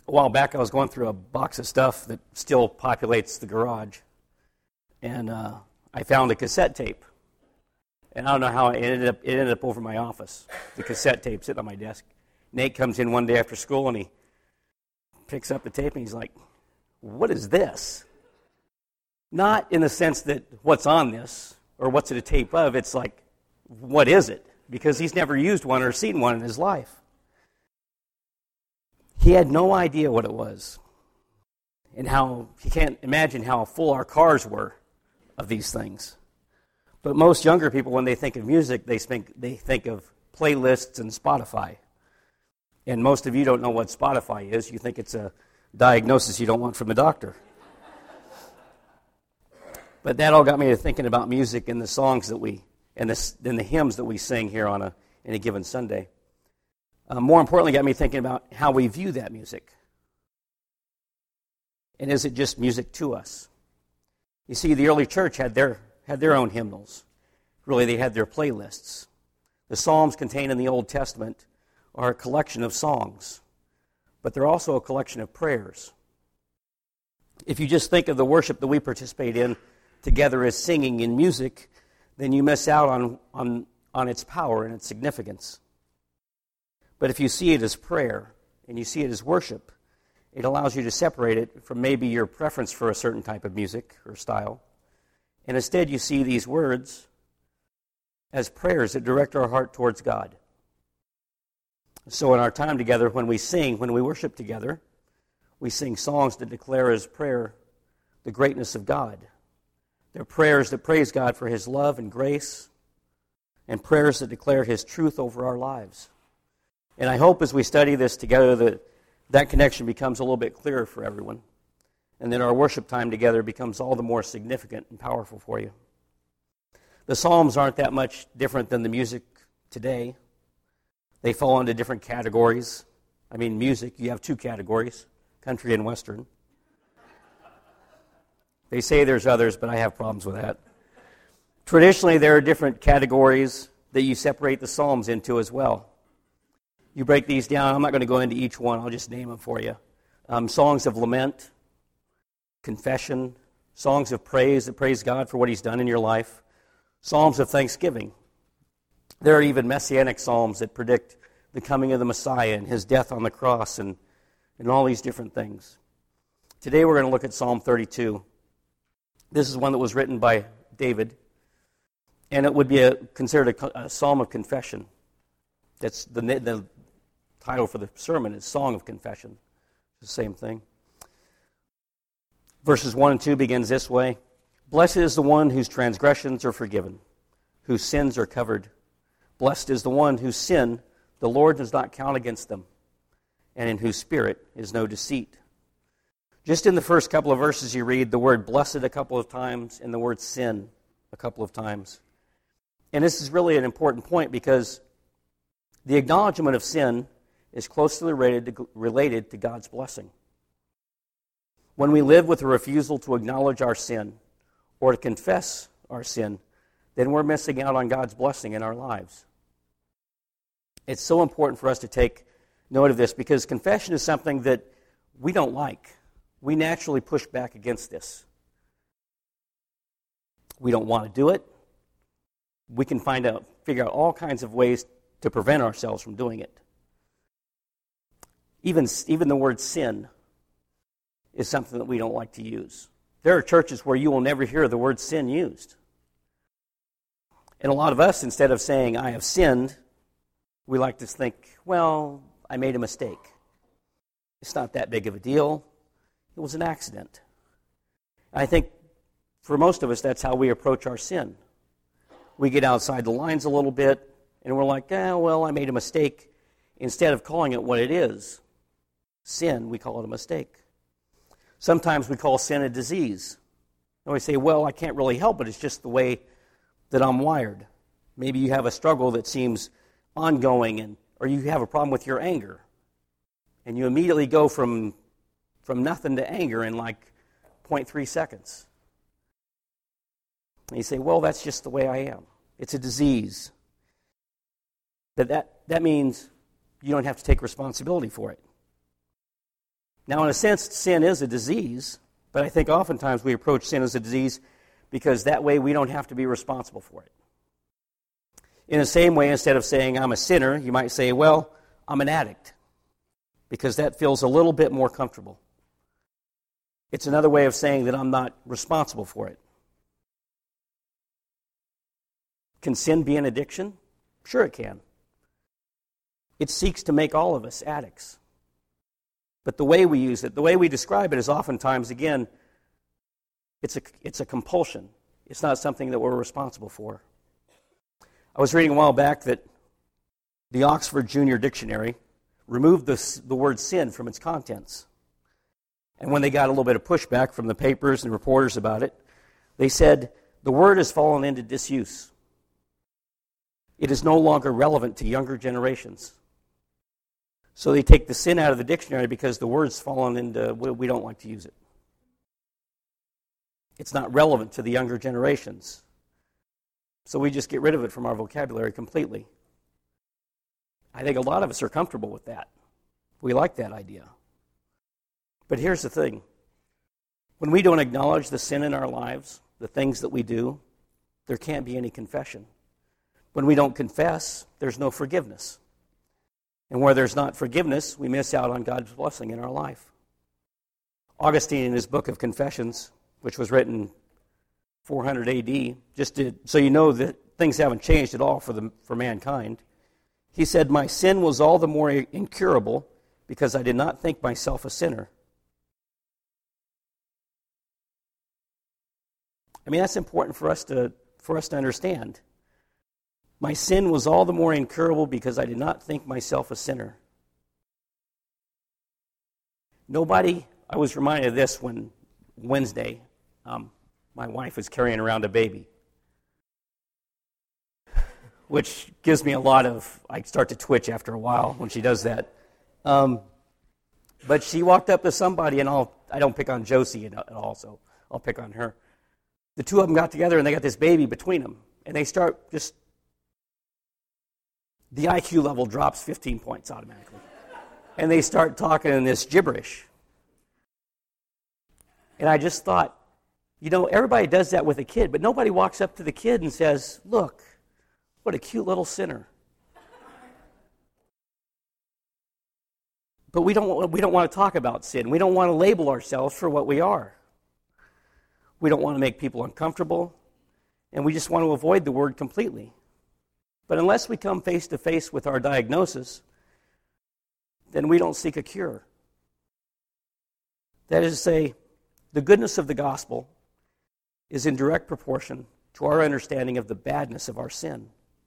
A while back, I was going through a box of stuff that still populates the garage, and I found a cassette tape. And I don't know how it ended up over my office. The cassette tape sitting on my desk. Nate comes in one day after school, and he picks up the tape, and he's like, "What is this?" Not in the sense that what's on this, or what's it a tape of. It's like, what is it? Because he's never used one or seen one in his life. He had no idea what it was, and how he can't imagine how full our cars were of these things. But most younger people, when they think of music, they think of playlists and Spotify. And most of you don't know what Spotify is. You think it's a diagnosis you don't want from a doctor. But that all got me to thinking about music and the songs that and the hymns that we sing here in a given Sunday. More importantly, got me thinking about how we view that music. And is it just music to us? You see, the early church had their own hymnals. Really, they had their playlists. The Psalms contained in the Old Testament are a collection of songs, but they're also a collection of prayers. If you just think of the worship that we participate in together as singing in music, then you miss out on its power and its significance. But if you see it as prayer and you see it as worship, it allows you to separate it from maybe your preference for a certain type of music or style. And instead you see these words as prayers that direct our heart towards God. So in our time together, when we worship together, we sing songs that declare as prayer the greatness of God. They're prayers that praise God for His love and grace, and prayers that declare His truth over our lives. And I hope as we study this together that connection becomes a little bit clearer for everyone, and then our worship time together becomes all the more significant and powerful for you. The Psalms aren't that much different than the music today. They fall into different categories. I mean, music, you have two categories, country and western. They say there's others, but I have problems with that. Traditionally, there are different categories that you separate the Psalms into as well. You break these down. I'm not going to go into each one. I'll just name them for you. Songs of lament, confession, songs of praise that praise God for what He's done in your life, psalms of thanksgiving. There are even messianic psalms that predict the coming of the Messiah and His death on the cross and all these different things. Today we're going to look at Psalm 32. This is one that was written by David, and it would be considered a psalm of confession. That's the title for the sermon is Song of Confession. It's the same thing. Verses 1 and 2 begins this way. Blessed is the one whose transgressions are forgiven, whose sins are covered. Blessed is the one whose sin the Lord does not count against them, and in whose spirit is no deceit. Just in the first couple of verses you read the word blessed a couple of times and the word sin a couple of times. And this is really an important point because the acknowledgement of sin is closely related to God's blessing. When we live with a refusal to acknowledge our sin or to confess our sin, then we're missing out on God's blessing in our lives. It's so important for us to take note of this because confession is something that we don't like. We naturally push back against this. We don't want to do it. We can figure out all kinds of ways to prevent ourselves from doing it. Even the word sin is something that we don't like to use. There are churches where you will never hear the word sin used. And a lot of us, instead of saying, I have sinned, we like to think, well, I made a mistake. It's not that big of a deal. It was an accident. I think for most of us, that's how we approach our sin. We get outside the lines a little bit, and we're like, well, I made a mistake. Instead of calling it what it is, sin, we call it a mistake. Sometimes we call sin a disease. And we say, well, I can't really help it. It's just the way that I'm wired. Maybe you have a struggle that seems ongoing, or you have a problem with your anger. And you immediately go from nothing to anger in like 0.3 seconds. And you say, well, that's just the way I am. It's a disease. But that means you don't have to take responsibility for it. Now, in a sense, sin is a disease, but I think oftentimes we approach sin as a disease because that way we don't have to be responsible for it. In the same way, instead of saying I'm a sinner, you might say, well, I'm an addict, because that feels a little bit more comfortable. It's another way of saying that I'm not responsible for it. Can sin be an addiction? Sure it can. It seeks to make all of us addicts. But the way we use it, the way we describe it is oftentimes, again, it's a compulsion. It's not something that we're responsible for. I was reading a while back that the Oxford Junior Dictionary removed the word sin from its contents. And when they got a little bit of pushback from the papers and reporters about it, they said, the word has fallen into disuse. It is no longer relevant to younger generations. So they take the sin out of the dictionary because the word's fallen into, we don't like to use it. It's not relevant to the younger generations. So we just get rid of it from our vocabulary completely. I think a lot of us are comfortable with that. We like that idea. But here's the thing. When we don't acknowledge the sin in our lives, the things that we do, there can't be any confession. When we don't confess, there's no forgiveness. And where there's not forgiveness, we miss out on God's blessing in our life. Augustine, in his book of Confessions, which was written 400 AD, so you know that things haven't changed at all for mankind, he said, my sin was all the more incurable because I did not think myself a sinner. I mean, that's important for us to understand. My sin was all the more incurable because I did not think myself a sinner. I was reminded of this when Wednesday, my wife was carrying around a baby, which gives me I start to twitch after a while when she does that. But she walked up to somebody, and I don't pick on Josie at all, so I'll pick on her. The two of them got together, and they got this baby between them, and they start just, the IQ level drops 15 points automatically. And they start talking in this gibberish. And I just thought, everybody does that with a kid, but nobody walks up to the kid and says, look, what a cute little sinner. But we don't want to talk about sin. We don't want to label ourselves for what we are. We don't want to make people uncomfortable, and we just want to avoid the word completely. But unless we come face to face with our diagnosis, then we don't seek a cure. That is to say, the goodness of the gospel is in direct proportion to our understanding of the badness of our sin.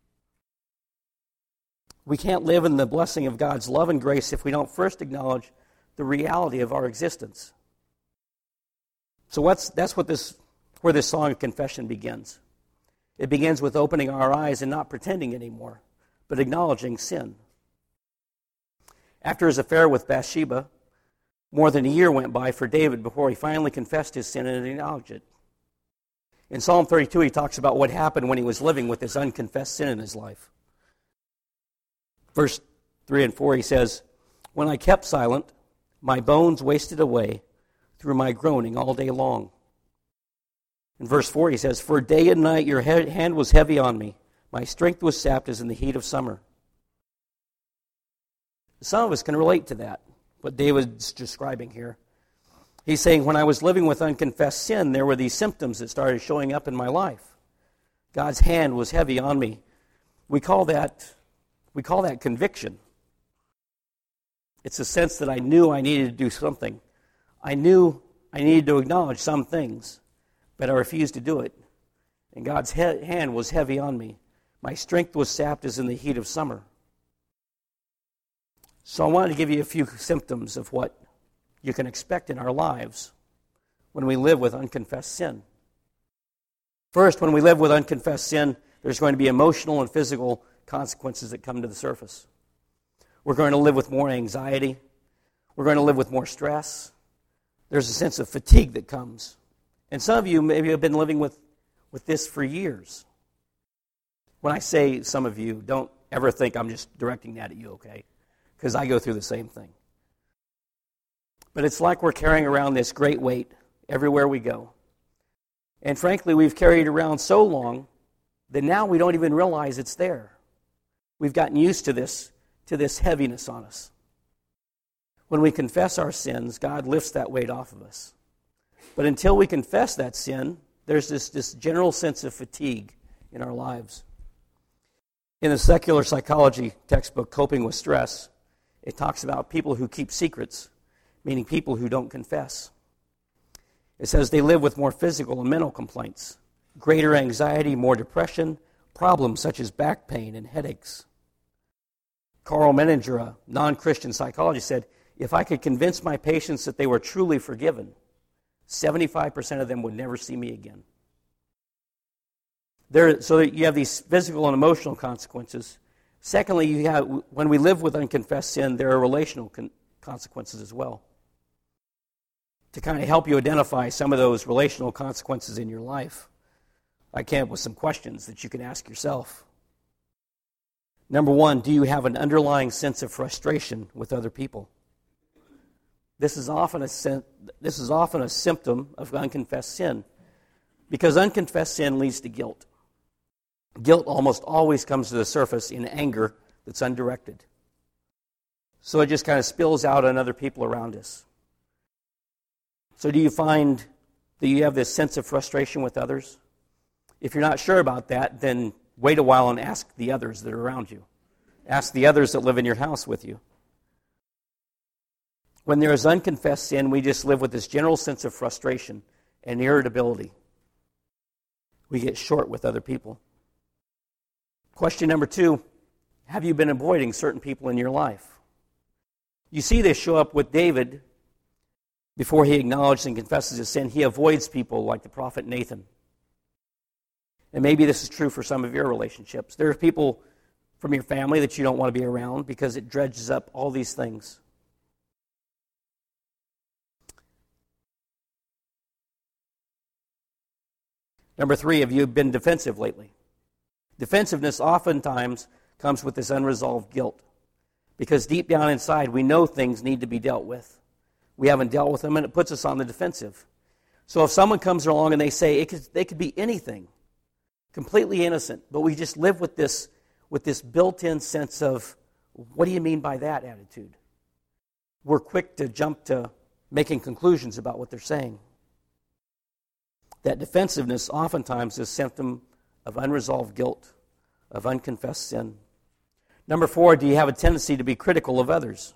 We can't live in the blessing of God's love and grace if we don't first acknowledge the reality of our existence. So that's where this song of confession begins. It begins with opening our eyes and not pretending anymore, but acknowledging sin. After his affair with Bathsheba, more than a year went by for David before he finally confessed his sin and acknowledged it. In Psalm 32, he talks about what happened when he was living with this unconfessed sin in his life. Verse 3 and 4, he says, when I kept silent, my bones wasted away through my groaning all day long. In verse 4, he says, for day and night your hand was heavy on me. My strength was sapped as in the heat of summer. Some of us can relate to that, what David's describing here. He's saying, when I was living with unconfessed sin, there were these symptoms that started showing up in my life. God's hand was heavy on me. We call that conviction. It's a sense that I knew I needed to do something. I knew I needed to acknowledge some things, but I refused to do it. And God's hand was heavy on me. My strength was sapped as in the heat of summer. So I wanted to give you a few symptoms of what you can expect in our lives when we live with unconfessed sin. First, when we live with unconfessed sin, there's going to be emotional and physical consequences that come to the surface. We're going to live with more anxiety. We're going to live with more stress. There's a sense of fatigue that comes. And some of you maybe have been living with this for years. When I say some of you, don't ever think I'm just directing that at you, okay? Because I go through the same thing. But it's like we're carrying around this great weight everywhere we go. And frankly, we've carried it around so long that now we don't even realize it's there. We've gotten used to this heaviness on us. When we confess our sins, God lifts that weight off of us. But until we confess that sin, there's this general sense of fatigue in our lives. In the secular psychology textbook, Coping with Stress, it talks about people who keep secrets, meaning people who don't confess. It says they live with more physical and mental complaints, greater anxiety, more depression, problems such as back pain and headaches. Carl Menninger, a non-Christian psychologist, said, if I could convince my patients that they were truly forgiven, 75% of them would never see me again. So you have these physical and emotional consequences. Secondly, when we live with unconfessed sin, there are relational consequences as well. To kind of help you identify some of those relational consequences in your life, I came up with some questions that you can ask yourself. Number one, do you have an underlying sense of frustration with other people? This is often a symptom of unconfessed sin, because unconfessed sin leads to guilt. Guilt almost always comes to the surface in anger that's undirected. So it just kind of spills out on other people around us. So do you find that you have this sense of frustration with others? If you're not sure about that, then wait a while and ask the others that are around you. Ask the others that live in your house with you. When there is unconfessed sin, we just live with this general sense of frustration and irritability. We get short with other people. Question number two, have you been avoiding certain people in your life? You see this show up with David. Before he acknowledges and confesses his sin, he avoids people like the prophet Nathan. And maybe this is true for some of your relationships. There are people from your family that you don't want to be around because it dredges up all these things. Number three, have you been defensive lately? Defensiveness oftentimes comes with this unresolved guilt, because deep down inside we know things need to be dealt with. We haven't dealt with them, and it puts us on the defensive. So if someone comes along and they say they could be anything, completely innocent, but we just live with this built-in sense of, what do you mean by that attitude? We're quick to jump to making conclusions about what they're saying. That defensiveness oftentimes is a symptom of unresolved guilt, of unconfessed sin. Number four, do you have a tendency to be critical of others?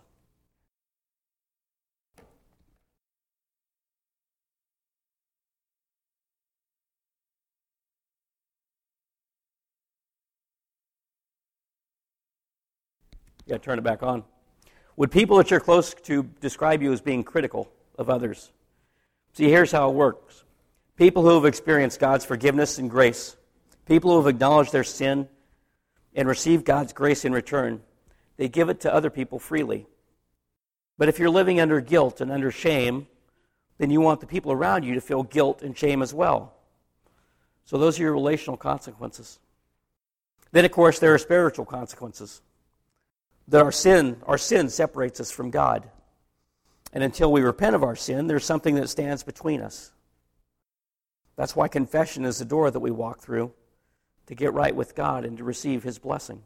You got to turn it back on. Would people that you're close to describe you as being critical of others? See, here's how it works. People who have experienced God's forgiveness and grace, people who have acknowledged their sin and received God's grace in return, they give it to other people freely. But if you're living under guilt and under shame, then you want the people around you to feel guilt and shame as well. So those are your relational consequences. Then, of course, there are spiritual consequences. That our sin separates us from God. And until we repent of our sin, there's something that stands between us. That's why confession is the door that we walk through to get right with God and to receive His blessing.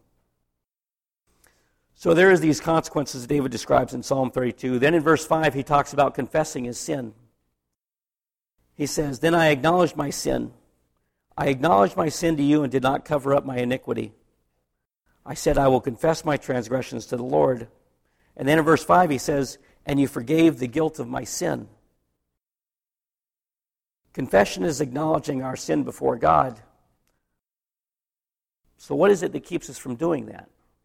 So there is these consequences David describes in Psalm 32. Then in verse 5, he talks about confessing his sin. He says, "Then I acknowledged my sin. I acknowledged my sin to you and did not cover up my iniquity. I said, I will confess my transgressions to the Lord." And then in verse 5 he says, "And you forgave the guilt of my sin." Confession is acknowledging our sin before God. So what is it that keeps us from doing that?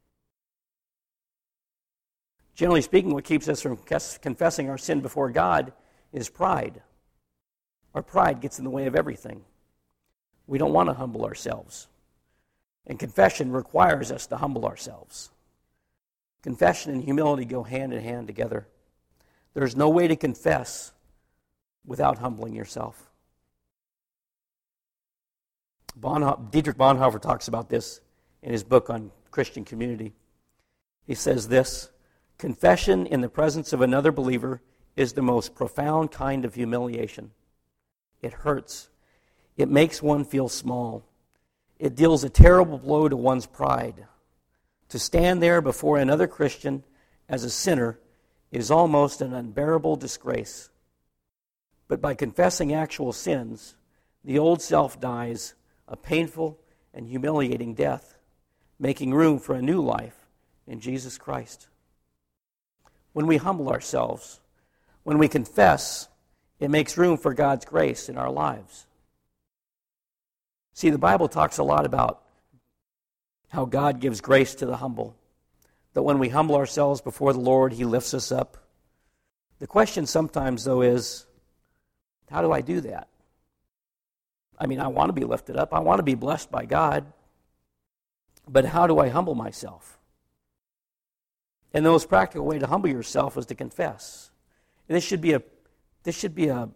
Generally speaking, what keeps us from confessing our sin before God is pride. Our pride gets in the way of everything. We don't want to humble ourselves. And confession requires us to humble ourselves. Confession and humility go hand in hand together. There's no way to confess without humbling yourself. Dietrich Bonhoeffer talks about this in his book on Christian community. He says this, "Confession in the presence of another believer is the most profound kind of humiliation. It hurts. It makes one feel small. It deals a terrible blow to one's pride. To stand there before another Christian as a sinner is almost an unbearable disgrace. But by confessing actual sins, the old self dies a painful and humiliating death, making room for a new life in Jesus Christ. When we humble ourselves, when we confess, it makes room for God's grace in our lives. See, the Bible talks a lot about how God gives grace to the humble, that when we humble ourselves before the Lord, He lifts us up. The question sometimes, though, is, how do I do that? I mean, I want to be lifted up. I want to be blessed by God. But how do I humble myself? And the most practical way to humble yourself is to confess. And this should be a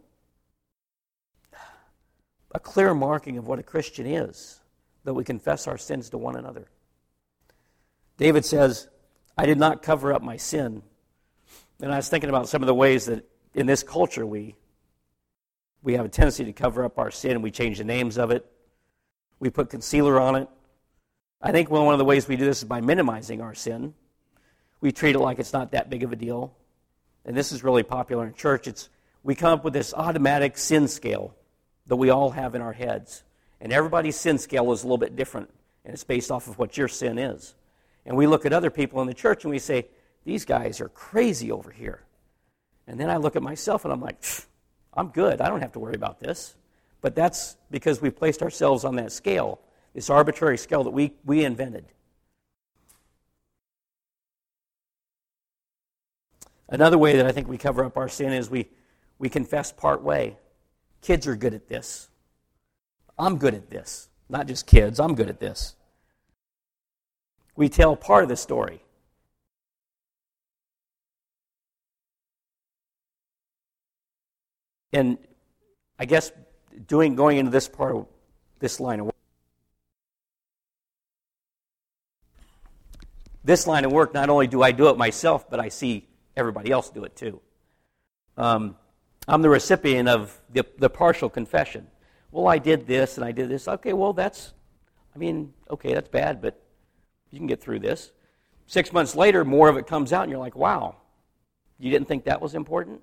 clear marking of what a Christian is, that we confess our sins to one another. David says, I did not cover up my sin. And I was thinking about some of the ways that in this culture we have a tendency to cover up our sin. We change the names of it. We put concealer on it. I think one of the ways we do this is by minimizing our sin. We treat it like it's not that big of a deal. And this is really popular in church. We come up with this automatic sin scale that we all have in our heads. And everybody's sin scale is a little bit different, and it's based off of what your sin is. And we look at other people in the church and we say, these guys are crazy over here. And then I look at myself and I'm like, I'm good. I don't have to worry about this. But that's because we placed ourselves on that scale, this arbitrary scale that we invented. Another way that I think we cover up our sin is we confess part way. Kids are good at this. I'm good at this. Not just kids, I'm good at this. We tell part of the story. And I guess going into this part of this line of work, not only do I do it myself, but I see everybody else do it too. I'm the recipient of the partial confession. Well, I did this and I did this. Okay, well, that's bad, but you can get through this. 6 months later, more of it comes out, and you're like, wow, you didn't think that was important?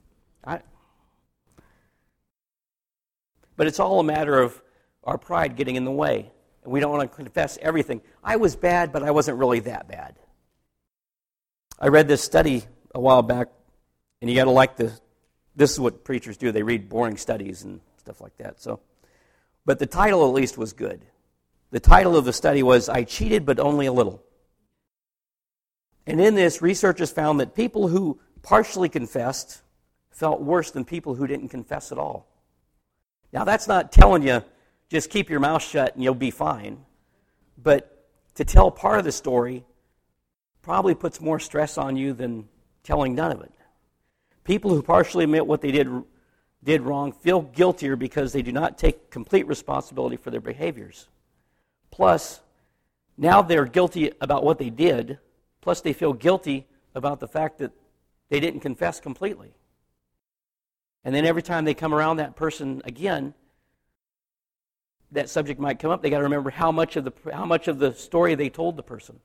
But it's all a matter of our pride getting in the way, and we don't want to confess everything. I was bad, but I wasn't really that bad. I read this study a while back, and you got to like this is what preachers do. They read boring studies and stuff like that. But the title at least was good. The title of the study was, I Cheated But Only a Little. And in this, researchers found that people who partially confessed felt worse than people who didn't confess at all. Now, that's not telling you just keep your mouth shut and you'll be fine. But to tell part of the story probably puts more stress on you than telling none of it. People who partially admit what they did wrong feel guiltier because they do not take complete responsibility for their behaviors. Plus, now they're guilty about what they did, plus they feel guilty about the fact that they didn't confess completely. And then every time they come around that person again, that subject might come up. They got to remember how much of the story they told the person.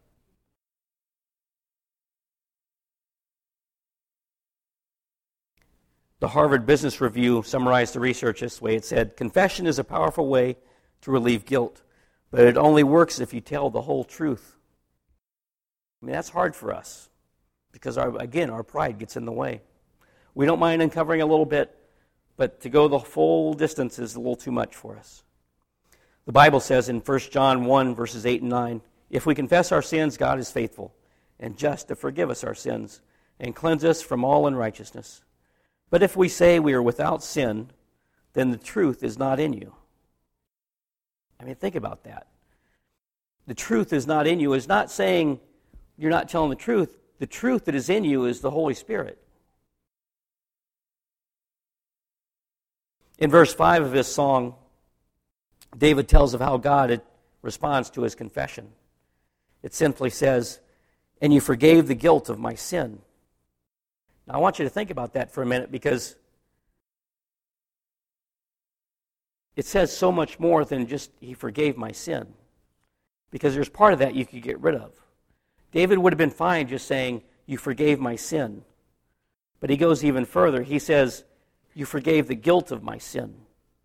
The Harvard Business Review summarized the research this way. It said, confession is a powerful way to relieve guilt, but it only works if you tell the whole truth. I mean, that's hard for us because, our pride gets in the way. We don't mind uncovering a little bit, but to go the full distance is a little too much for us. The Bible says in 1 John 1, verses 8 and 9, if we confess our sins, God is faithful and just to forgive us our sins and cleanse us from all unrighteousness. But if we say we are without sin, then the truth is not in you. I mean, think about that. The truth is not in you is not saying you're not telling the truth. The truth that is in you is the Holy Spirit. In verse 5 of his song, David tells of how God responds to his confession. It simply says, and you forgave the guilt of my sin. Now, I want you to think about that for a minute, because it says so much more than just he forgave my sin, because there's part of that you could get rid of. David would have been fine just saying, you forgave my sin. But he goes even further. He says, you forgave the guilt of my sin.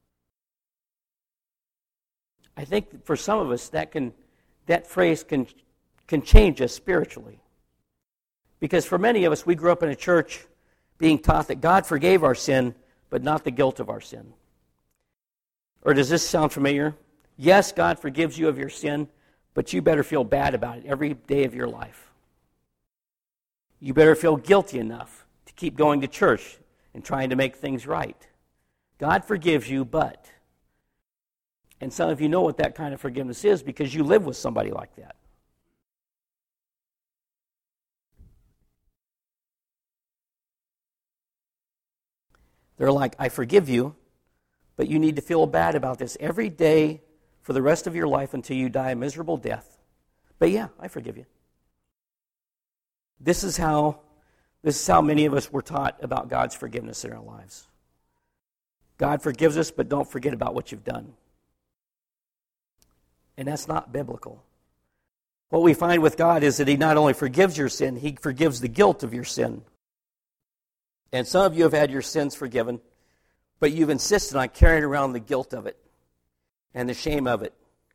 I think for some of us, that phrase can change us spiritually. Because for many of us, we grew up in a church being taught that God forgave our sin, but not the guilt of our sin. Or does this sound familiar? Yes, God forgives you of your sin, but you better feel bad about it every day of your life. You better feel guilty enough to keep going to church and trying to make things right. God forgives you, but... And some of you know what that kind of forgiveness is because you live with somebody like that. They're like, I forgive you, but you need to feel bad about this every day for the rest of your life until you die a miserable death. But yeah, I forgive you. This is how many of us were taught about God's forgiveness in our lives. God forgives us, but don't forget about what you've done. And that's not biblical. What we find with God is that he not only forgives your sin, he forgives the guilt of your sin. And some of you have had your sins forgiven, but you've insisted on carrying around the guilt of it and the shame of it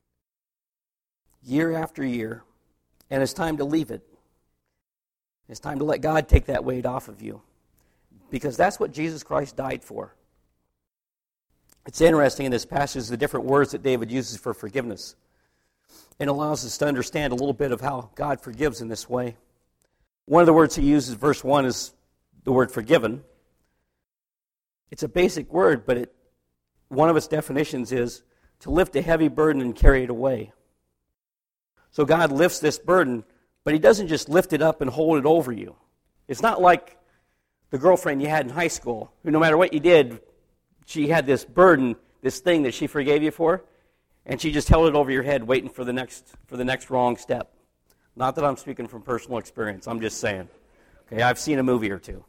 year after year. And it's time to leave it. It's time to let God take that weight off of you, because that's what Jesus Christ died for. It's interesting in this passage the different words that David uses for forgiveness. It allows us to understand a little bit of how God forgives in this way. One of the words he uses, verse 1, is the word forgiven. It's a basic word, but one of its definitions is to lift a heavy burden and carry it away. So God lifts this burden, but he doesn't just lift it up and hold it over you. It's not like the girlfriend you had in high school, who no matter what you did, she had this burden, this thing that she forgave you for, and she just held it over your head waiting for the next wrong step. Not that I'm speaking from personal experience, I'm just saying. Okay, I've seen a movie or two.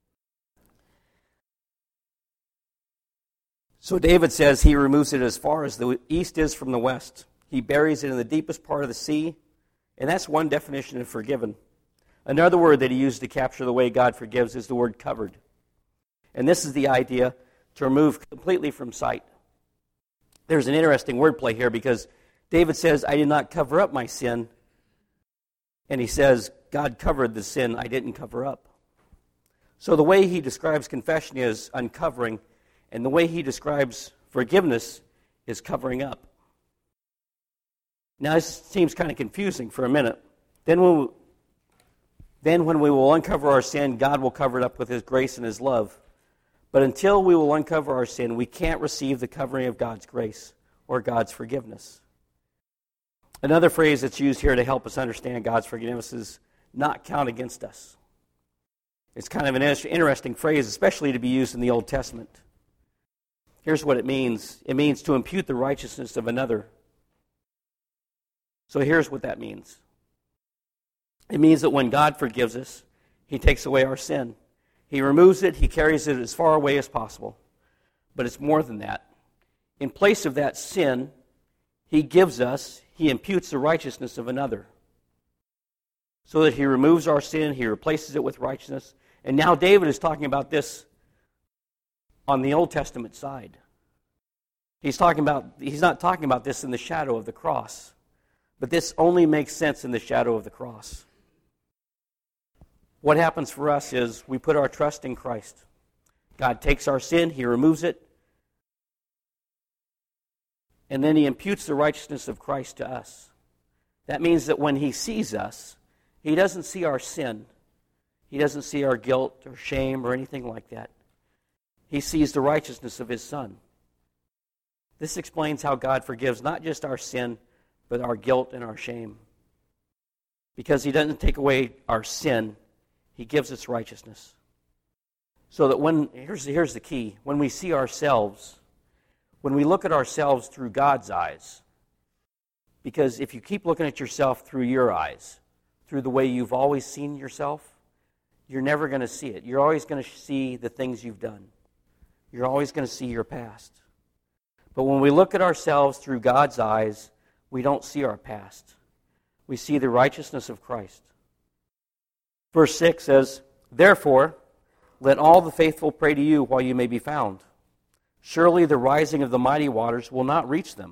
So David says he removes it as far as the east is from the west. He buries it in the deepest part of the sea, and that's one definition of forgiven. Another word that he used to capture the way God forgives is the word covered. And this is the idea to remove completely from sight. There's an interesting wordplay here because David says, I did not cover up my sin. And he says, God covered the sin I didn't cover up. So the way he describes confession is uncovering, and the way he describes forgiveness is covering up. Now this seems kind of confusing for a minute. Then when we will uncover our sin, God will cover it up with his grace and his love. But until we will uncover our sin, we can't receive the covering of God's grace or God's forgiveness. Another phrase that's used here to help us understand God's forgiveness is not count against us. It's kind of an interesting phrase, especially to be used in the Old Testament. Here's what it means. It means to impute the righteousness of another. So here's what that means. It means that when God forgives us, he takes away our sin. He removes it, he carries it as far away as possible. But it's more than that. In place of that sin, he imputes the righteousness of another. So that he removes our sin, he replaces it with righteousness. And now David is talking about this on the Old Testament side. He's not talking about this in the shadow of the cross. But this only makes sense in the shadow of the cross. What happens for us is we put our trust in Christ. God takes our sin, he removes it, and then he imputes the righteousness of Christ to us. That means that when he sees us, he doesn't see our sin. He doesn't see our guilt or shame or anything like that. He sees the righteousness of his Son. This explains how God forgives not just our sin, but our guilt and our shame. Because he doesn't take away our sin, he gives us righteousness. So that here's the key, when we see ourselves, when we look at ourselves through God's eyes, because if you keep looking at yourself through your eyes, through the way you've always seen yourself, you're never going to see it. You're always going to see the things you've done. You're always going to see your past. But when we look at ourselves through God's eyes, we don't see our past. We see the righteousness of Christ. Verse 6 says, "Therefore, let all the faithful pray to you while you may be found. Surely the rising of the mighty waters will not reach them."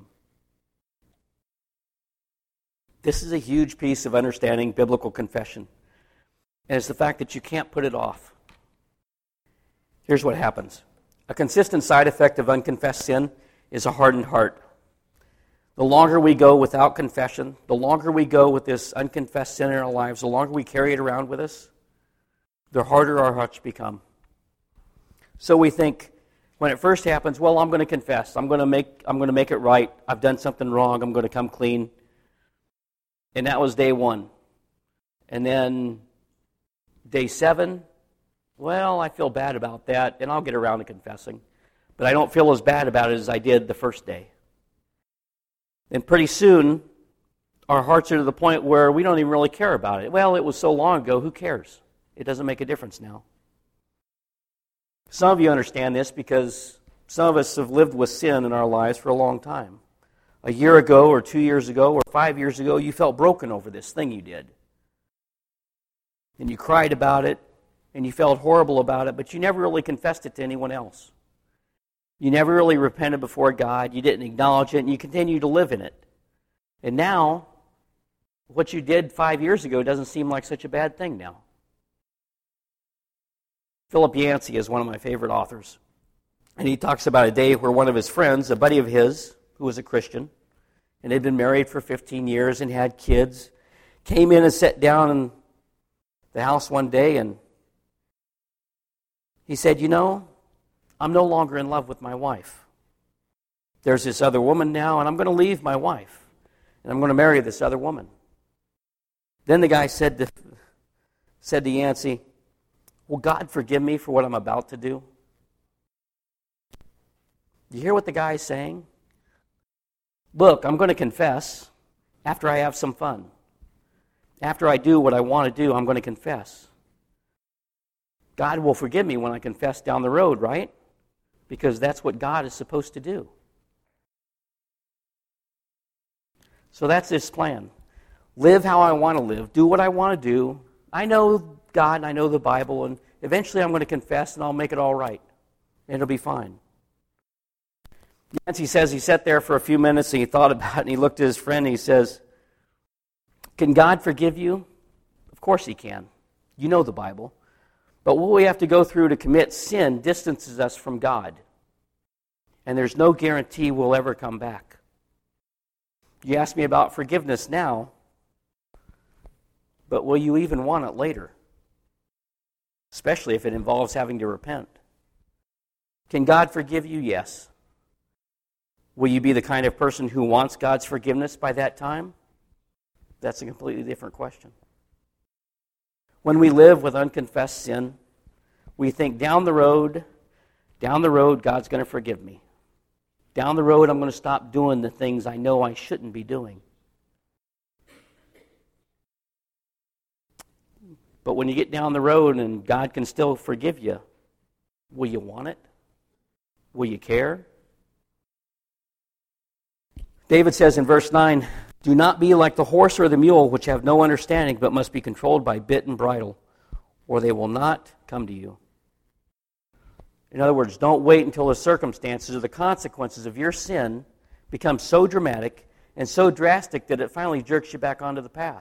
This is a huge piece of understanding biblical confession. And it's the fact that you can't put it off. Here's what happens. A consistent side effect of unconfessed sin is a hardened heart. The longer we go without confession, the longer we go with this unconfessed sin in our lives, the longer we carry it around with us, the harder our hearts become. So we think, when it first happens, well, I'm going to confess. I'm going to make it right. I've done something wrong. I'm going to come clean. And that was day 1. And then day 7, well, I feel bad about that, and I'll get around to confessing. But I don't feel as bad about it as I did the first day. And pretty soon, our hearts are to the point where we don't even really care about it. Well, it was so long ago, who cares? It doesn't make a difference now. Some of you understand this because some of us have lived with sin in our lives for a long time. A year ago or 2 years ago or 5 years ago, you felt broken over this thing you did. And you cried about it, and you felt horrible about it, but you never really confessed it to anyone else. You never really repented before God. You didn't acknowledge it, and you continued to live in it. And now, what you did 5 years ago doesn't seem like such a bad thing now. Philip Yancey is one of my favorite authors. And he talks about a day where one of his friends, a buddy of his, who was a Christian, and had been married for 15 years and had kids, came in and sat down in the house one day, and he said, "You know, I'm no longer in love with my wife. There's this other woman now, and I'm going to leave my wife, and I'm going to marry this other woman." Then the guy said to Yancey, "Will God forgive me for what I'm about to do?" You hear what the guy is saying? Look, I'm going to confess after I have some fun. After I do what I want to do, I'm going to confess. God will forgive me when I confess down the road, right? Because that's what God is supposed to do. So that's his plan. Live how I want to live. Do what I want to do. I know God and I know the Bible, and eventually I'm going to confess and I'll make it all right. And it'll be fine. Yancey says he sat there for a few minutes and he thought about it, and he looked at his friend and he says, "Can God forgive you?" Of course he can. You know the Bible. But what we have to go through to commit sin distances us from God. And there's no guarantee we'll ever come back. You ask me about forgiveness now, but will you even want it later? Especially if it involves having to repent. Can God forgive you? Yes. Will you be the kind of person who wants God's forgiveness by that time? That's a completely different question. When we live with unconfessed sin, we think down the road, God's going to forgive me. Down the road, I'm going to stop doing the things I know I shouldn't be doing. But when you get down the road and God can still forgive you, will you want it? Will you care? David says in verse 9, "Do not be like the horse or the mule, which have no understanding, but must be controlled by bit and bridle, or they will not come to you." In other words, don't wait until the circumstances or the consequences of your sin become so dramatic and so drastic that it finally jerks you back onto the path.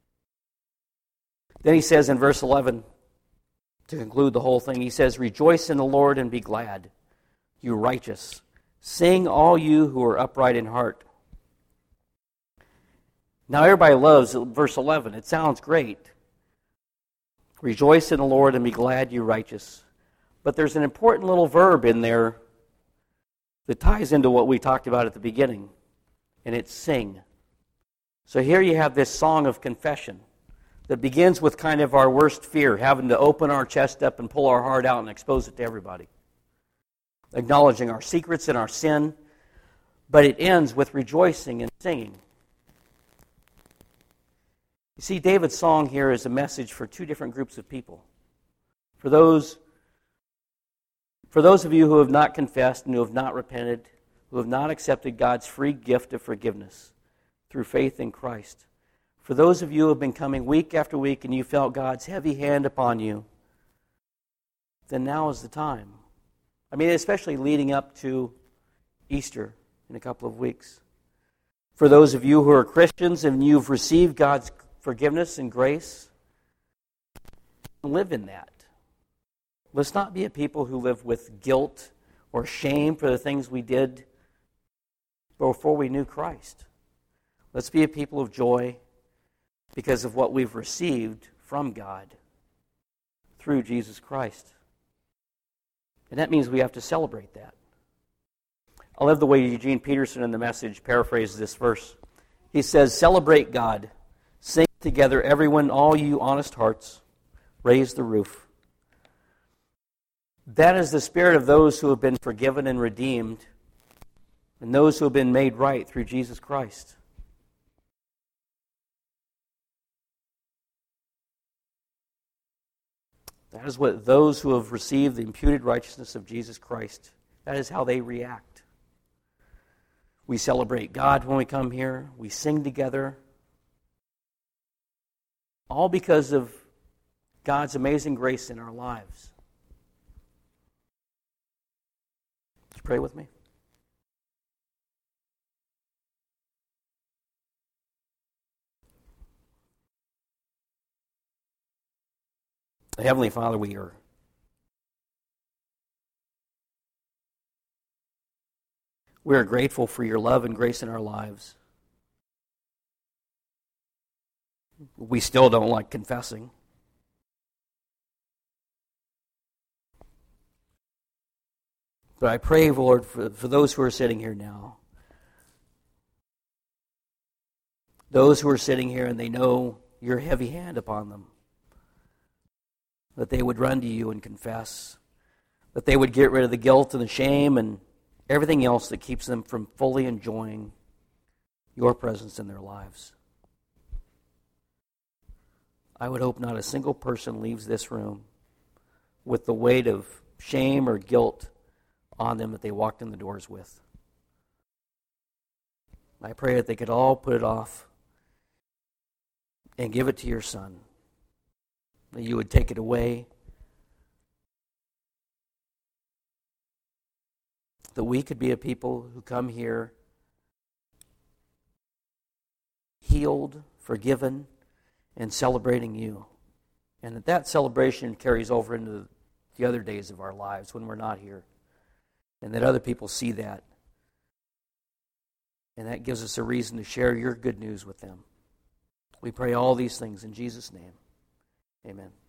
Then he says in verse 11, to conclude the whole thing, he says, "Rejoice in the Lord and be glad, you righteous. Sing, all you who are upright in heart." Now everybody loves verse 11. It sounds great. Rejoice in the Lord and be glad, you righteous. But there's an important little verb in there that ties into what we talked about at the beginning, and it's sing. So here you have this song of confession that begins with kind of our worst fear, having to open our chest up and pull our heart out and expose it to everybody. Acknowledging our secrets and our sin, but it ends with rejoicing and singing. You see, David's song here is a message for two different groups of people. For those of you who have not confessed and who have not repented, who have not accepted God's free gift of forgiveness through faith in Christ, for those of you who have been coming week after week and you felt God's heavy hand upon you, then now is the time. I mean, especially leading up to Easter in a couple of weeks. For those of you who are Christians and you've received God's forgiveness and grace, live in that. Let's not be a people who live with guilt or shame for the things we did before we knew Christ. Let's be a people of joy because of what we've received from God through Jesus Christ. And that means we have to celebrate that. I love the way Eugene Peterson in The Message paraphrases this verse. He says, "Celebrate God. Sing together, everyone, all you honest hearts. Raise the roof." That is the spirit of those who have been forgiven and redeemed, and those who have been made right through Jesus Christ. That is what those who have received the imputed righteousness of Jesus Christ, that is how they react. We celebrate God when we come here. We sing together. All because of God's amazing grace in our lives. Would you pray with me? Heavenly Father, we are grateful for your love and grace in our lives. We still don't like confessing. But I pray, Lord, for those who are sitting here now, those who are sitting here and they know your heavy hand upon them, that they would run to you and confess, that they would get rid of the guilt and the shame and everything else that keeps them from fully enjoying your presence in their lives. I would hope not a single person leaves this room with the weight of shame or guilt on them that they walked in the doors with. I pray that they could all put it off and give it to your Son, that you would take it away, that we could be a people who come here healed, forgiven, and celebrating you. And that celebration carries over into the other days of our lives when we're not here. And that other people see that. And that gives us a reason to share your good news with them. We pray all these things in Jesus' name. Amen.